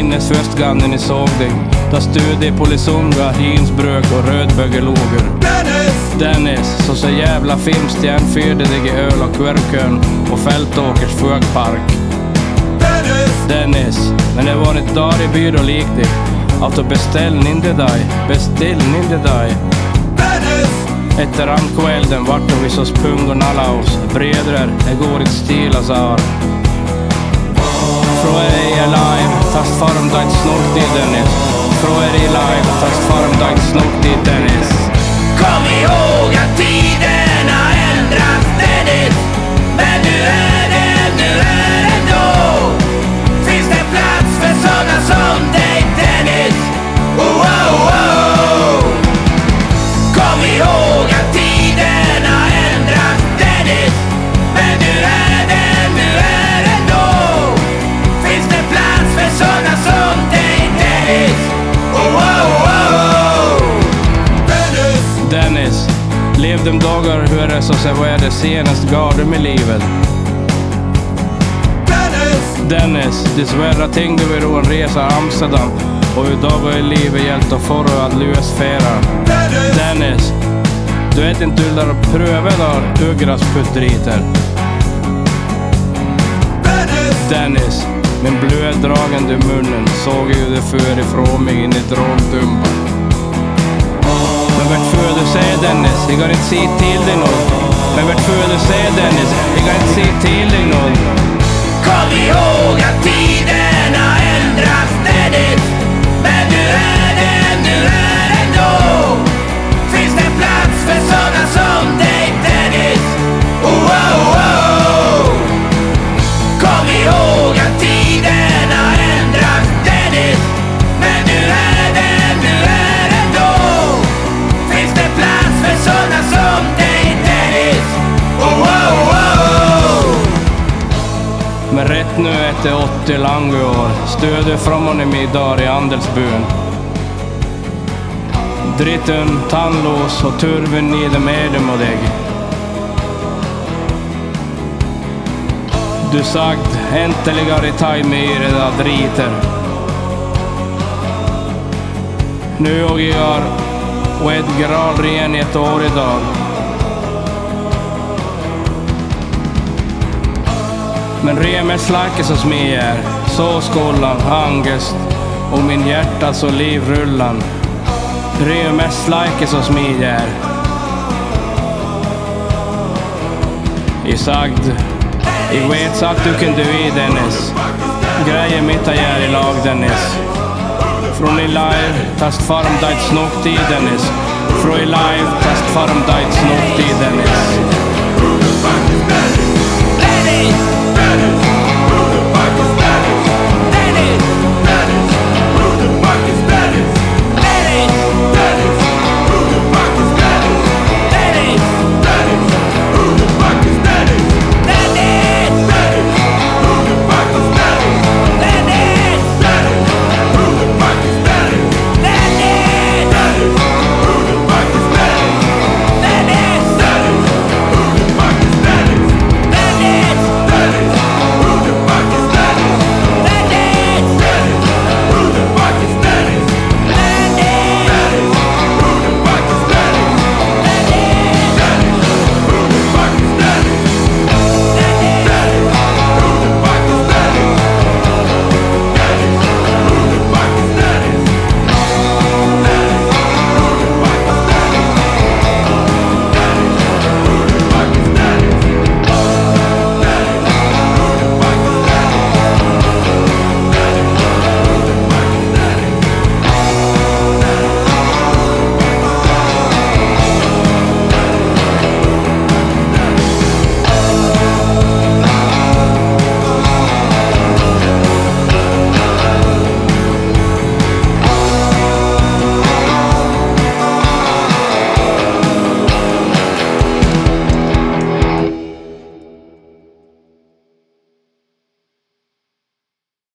minnes första gången ni såg dig. Da studie på Lisunga, Hinsbruk och Rödbögeloger. Dennis, så jävla filmstjärn fyrde dig i öl och kvörkön och Fältåkers Fögpark. Dennis, men det var ett dag i byrå liktigt. Att beställning till dig. Efter rankvälden vart vi så spungorna alla oss. Bredrer, det går inte stilas av. Frå är live, fast farm dag snart i Dennis. Frå är live, fast farm dag snart i Dennis. Kom ihåg att tiden har ändrats, Dennis. Men nu är det då. Finns det plats för sådana som dig, Dennis? Oh, oh, oh. Kom ihåg att tiden har ändrats, Dennis. Men nu är det då. Finns det plats för sådana som dig, Dennis? Oh, oh, oh. Dennis, lev de dagar hur det så vad är det senaste gardem i livet. Dennis, dessvärre ting du vill en resa Amsterdam och hur dagar i livet hjälpt att få att lösfära. Dennis, du vet inte du där pröva där ugras puttriter. Dennis, min blöddragande i munnen såg ju det för ifrån mig in i drogdumpan. Men vart för du säger Dennis, jag kan inte se till dig något. Men vart för du säger Dennis, jag kan inte se till dig något. Kom ihåg att tiden har ändrats, Dennis. Men nu är det då. Finns det plats för sådana som dig, Dennis? Oh, oh, oh. Kom ihåg att tiden har ändrats, Dennis. Men nu är det då. Finns det plats för sådana som dig, Dennis? Oh, oh, oh. Men rätt nu efter 80 långa år stöder från honom idag i Andelsbyn. Dritten, tandlås och turven i dem är dem och dig. Du sagt äntligen i time i det där driter. Nu och jag och ett gradren i ett år idag. Men remer slackes hos mig är så skollan, angest och min hjärta så livrullan. Remer slackes hos mig är i sagd i vet sagt du kan du i Dennis. Grejer mitt är i lag Dennis. Från i live tast farm dight snokt i Dennis. Från i live tast farm dight snokt i Dennis. Dennis!